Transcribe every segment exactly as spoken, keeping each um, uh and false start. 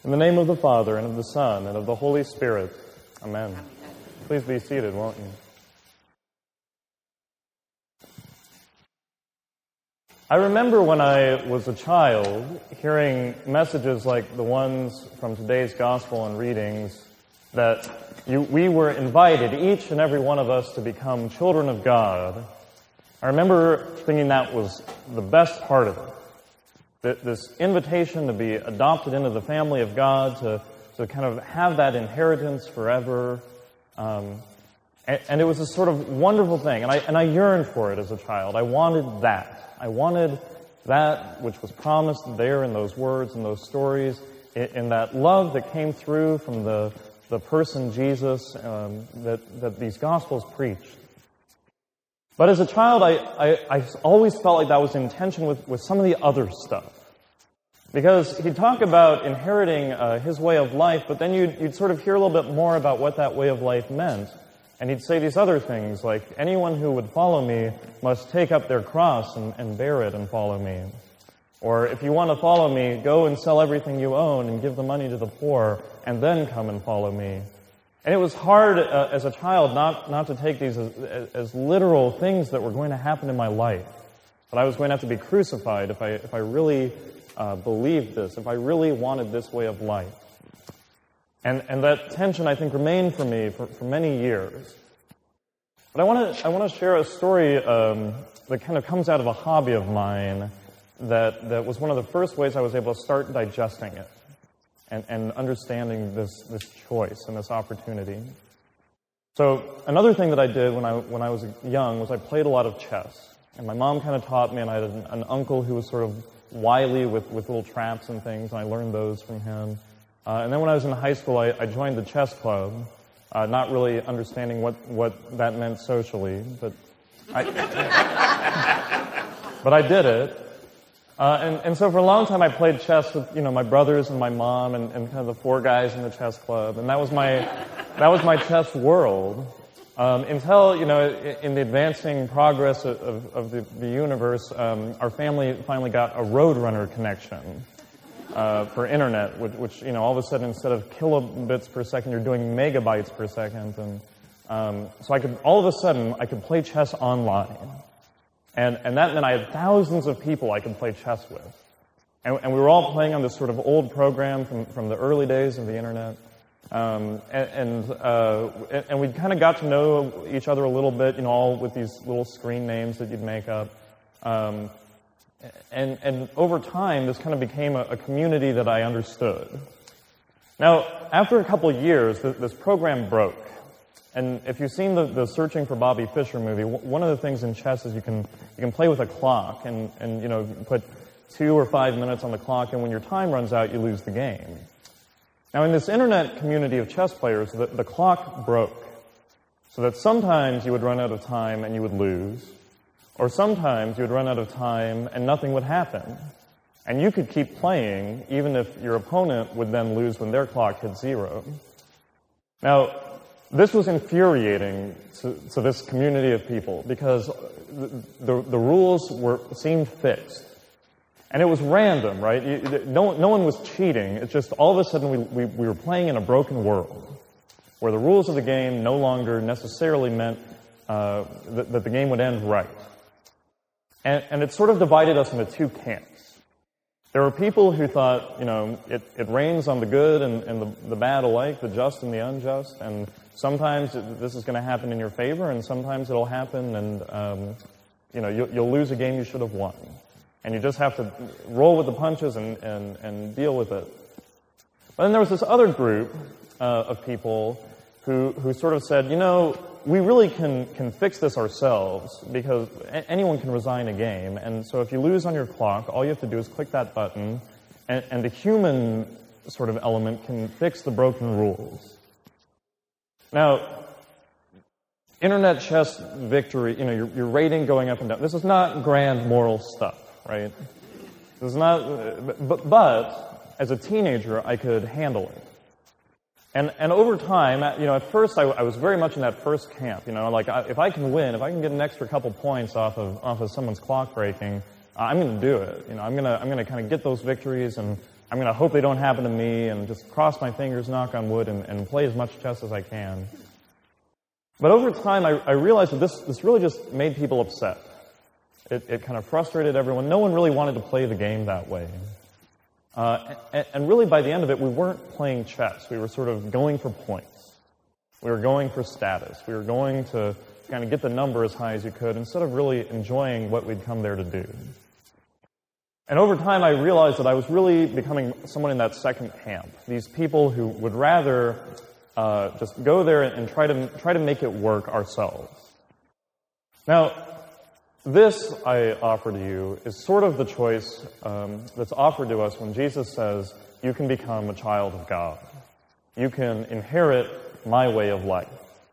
In the name of the Father, and of the Son, and of the Holy Spirit. Amen. Please be seated, won't you? I remember when I was a child hearing messages like the ones from today's gospel and readings that you, we were invited, each and every one of us, to become children of God. I remember thinking that was the best part of it. This invitation to be adopted into the family of God, to, to kind of have that inheritance forever. Um, and, and it was a sort of wonderful thing. And I, and I yearned for it as a child. I wanted that. I wanted that which was promised there in those words and those stories, in, in that love that came through from the, the person Jesus um, that, that these Gospels preached. But as a child, I, I, I always felt like that was in tension with, with some of the other stuff. Because he'd talk about inheriting uh, his way of life, but then you'd, you'd sort of hear a little bit more about what that way of life meant. And he'd say these other things, like, anyone who would follow me must take up their cross and, and bear it and follow me. Or, if you want to follow me, go and sell everything you own and give the money to the poor, and then come and follow me. And it was hard uh, as a child not, not to take these as, as literal things that were going to happen in my life. That I was going to have to be crucified if I, if I really uh, believed this, if I really wanted this way of life. And, and that tension, I think, remained for me for, for many years. But I want to I want to share a story um, that kind of comes out of a hobby of mine that, that was one of the first ways I was able to start digesting it. And, and understanding this, this choice and this opportunity. So another thing that I did when I when I was young was I played a lot of chess. And my mom kind of taught me, and I had an, an uncle who was sort of wily with, with little traps and things, and I learned those from him. Uh, and then when I was in high school, I, I joined the chess club, uh, not really understanding what, what that meant socially, but I, but I did it. Uh, and, and so for a long time I played chess with, you know, my brothers and my mom and, and kind of the four guys in the chess club. And that was my, that was my chess world. Um, until, you know, in the advancing progress of, of, of the, the universe, um, our family finally got a Roadrunner connection, uh, for internet, which, which, you know, all of a sudden instead of kilobits per second, you're doing megabytes per second. And, um, so I could, all of a sudden, I could play chess online. And, and that meant I had thousands of people I could play chess with. And, and we were all playing on this sort of old program from, from the early days of the internet. Um, and, and, uh, and we kind of got to know each other a little bit, you know, all with these little screen names that you'd make up. Um, and, and over time, this kind of became a, a community that I understood. Now, after a couple of years, th- this program broke. And if you've seen the, the Searching for Bobby Fischer movie, w- one of the things in chess is you can you can play with a clock, and, and you know you put two or five minutes on the clock, and when your time runs out, you lose the game. Now, in this internet community of chess players, the, the clock broke, so that sometimes you would run out of time and you would lose, or sometimes you would run out of time and nothing would happen, and you could keep playing even if your opponent would then lose when their clock hit zero. Now, this was infuriating to, to this community of people because the, the, the rules were seemed fixed. And it was random, right? You, no, no one was cheating. It's just all of a sudden we, we, we were playing in a broken world where the rules of the game no longer necessarily meant uh, that, that the game would end right. And, and it sort of divided us into two camps. There were people who thought, you know, it, it rains on the good and, and the, the bad alike, the just and the unjust, and sometimes it, this is going to happen in your favor, and sometimes it'll happen, and um, you know you'll, you'll lose a game you should have won, and you just have to roll with the punches and, and, and deal with it. But then there was this other group uh, of people who who sort of said, you know, we really can can fix this ourselves because a- anyone can resign a game, and so if you lose on your clock, all you have to do is click that button, and, and the human sort of element can fix the broken rules. Now, internet chess victory, you know, your, your rating going up and down, this is not grand moral stuff, right? This is not, but, but as a teenager, I could handle it. And and over time, you know, at first I, I was very much in that first camp. You know, like I, if I can win, if I can get an extra couple points off of off of someone's clock breaking, I'm going to do it. You know, I'm going to I'm going to kind of get those victories, and I'm I'm going to hope they don't happen to me and just cross my fingers, knock on wood, and, and play as much chess as I can. But over time, I, I realized that this, this really just made people upset. It, it kind of frustrated everyone. No one really wanted to play the game that way. Uh, and, and really, by the end of it, we weren't playing chess. We were sort of going for points. We were going for status. We were going to kind of get the number as high as you could instead of really enjoying what we'd come there to do. And over time, I realized that I was really becoming someone in that second camp. These people who would rather uh, just go there and try to try to make it work ourselves. Now, this I offer to you is sort of the choice um, that's offered to us when Jesus says, "You can become a child of God. You can inherit my way of life."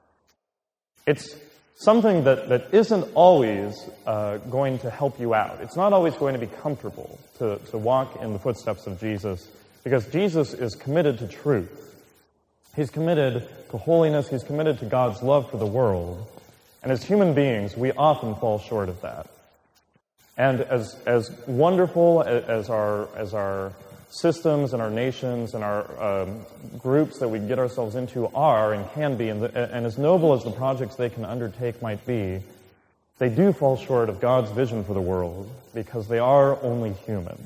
It's something that, that isn't always uh, going to help you out. It's not always going to be comfortable to, to walk in the footsteps of Jesus, because Jesus is committed to truth. He's committed to holiness. He's committed to God's love for the world. And as human beings, we often fall short of that. And as as wonderful as our as our systems and our nations and our um, groups that we get ourselves into are and can be, and, the, and as noble as the projects they can undertake might be, they do fall short of God's vision for the world because they are only human.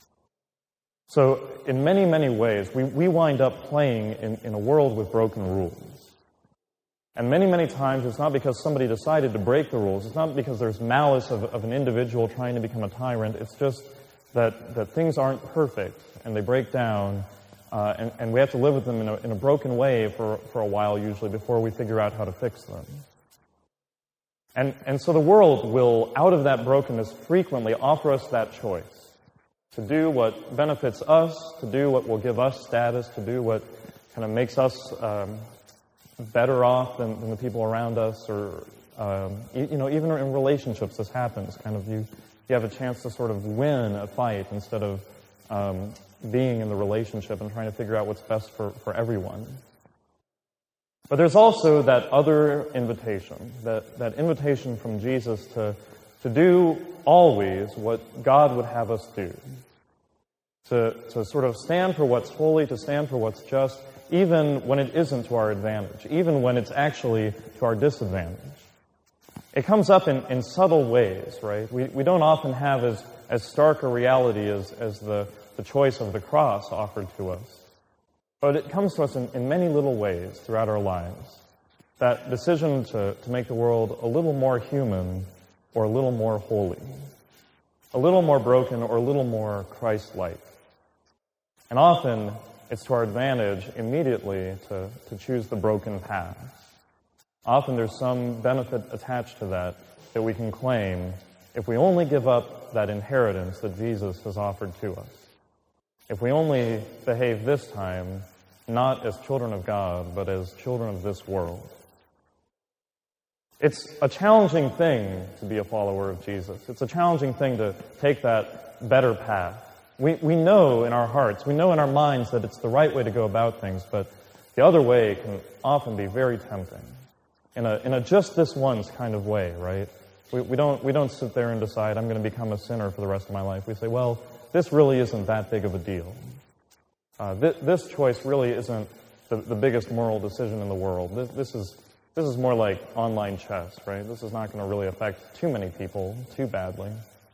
So in many, many ways, we, we wind up playing in, in a world with broken rules. And many, many times it's not because somebody decided to break the rules. It's not because there's malice of, of an individual trying to become a tyrant. It's just that, that things aren't perfect and they break down, uh, and, and we have to live with them in a, in a broken way for, for a while usually before we figure out how to fix them. And, and so the world will, out of that brokenness, frequently offer us that choice. To do what benefits us, to do what will give us status, to do what kind of makes us um, better off than, than the people around us, or um, you, you know, even in relationships, this happens. Kind of you, you have a chance to sort of win a fight instead of um, being in the relationship and trying to figure out what's best for, for everyone. But there's also that other invitation, that, that invitation from Jesus to to do always what God would have us do. To, to sort of stand for what's holy, to stand for what's just, even when it isn't to our advantage, even when it's actually to our disadvantage. It comes up in, in subtle ways, right? We, we don't often have as, as stark a reality as, as the, the choice of the cross offered to us. But it comes to us in, in many little ways throughout our lives. That decision to, to make the world a little more human or a little more holy, a little more broken or a little more Christ-like. And often it's to our advantage immediately to, to choose the broken path. Often there's some benefit attached to that that we can claim if we only give up that inheritance that Jesus has offered to us. If we only behave this time not as children of God, but as children of this world. It's a challenging thing to be a follower of Jesus. It's a challenging thing to take that better path. We we know in our hearts, we know in our minds that it's the right way to go about things, but the other way can often be very tempting. In a in a just this once kind of way, right? We we don't we don't sit there and decide I'm going to become a sinner for the rest of my life. We say, well, this really isn't that big of a deal. Uh, th- this choice really isn't the, the biggest moral decision in the world. This, this is This is more like online chess, right? This is not going to really affect too many people too badly.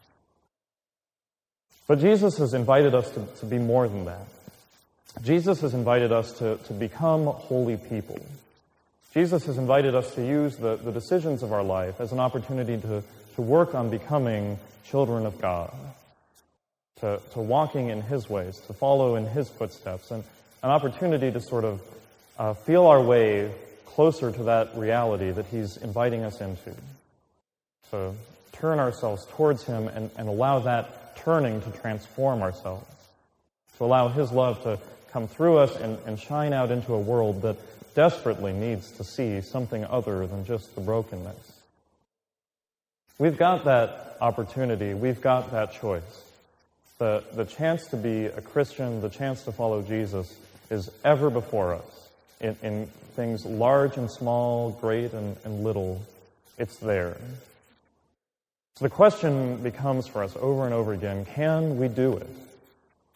But Jesus has invited us to, to be more than that. Jesus has invited us to, to become holy people. Jesus has invited us to use the, the decisions of our life as an opportunity to, to work on becoming children of God, to, to walking in His ways, to follow in His footsteps, and an opportunity to sort of uh, feel our way closer to that reality that He's inviting us into. To turn ourselves towards Him and, and allow that turning to transform ourselves. To allow His love to come through us and, and shine out into a world that desperately needs to see something other than just the brokenness. We've got that opportunity. We've got that choice. The, the chance to be a Christian, the chance to follow Jesus is ever before us. In, in things large and small, great and, and little, it's there. So the question becomes for us over and over again, can we do it?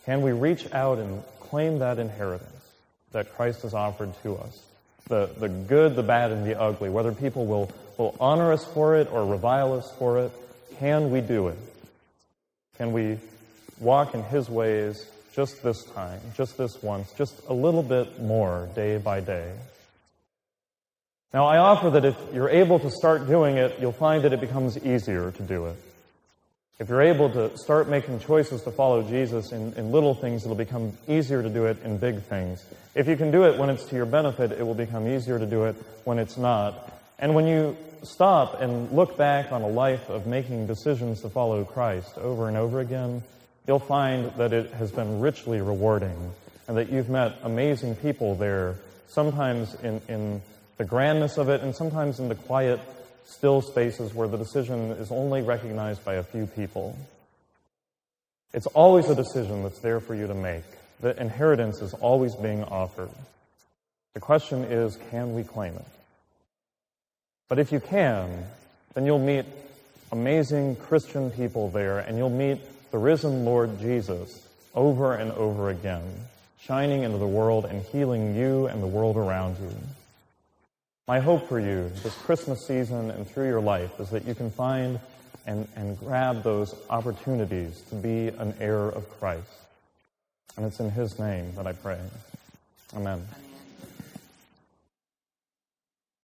Can we reach out and claim that inheritance that Christ has offered to us? The, the good, the bad, and the ugly, whether people will, will honor us for it or revile us for it, can we do it? Can we walk in His ways just this time, just this once, just a little bit more day by day? Now, I offer that if you're able to start doing it, you'll find that it becomes easier to do it. If you're able to start making choices to follow Jesus in, in little things, it'll become easier to do it in big things. If you can do it when it's to your benefit, it will become easier to do it when it's not. And when you stop and look back on a life of making decisions to follow Christ over and over again, you'll find that it has been richly rewarding and that you've met amazing people there, sometimes in, in the grandness of it and sometimes in the quiet, still spaces where the decision is only recognized by a few people. It's always a decision that's there for you to make. The inheritance is always being offered. The question is, can we claim it? But if you can, then you'll meet amazing Christian people there, and you'll meet the risen Lord Jesus over and over again, shining into the world and healing you and the world around you. My hope for you this Christmas season and through your life is that you can find and, and grab those opportunities to be an heir of Christ. And it's in His name that I pray. Amen.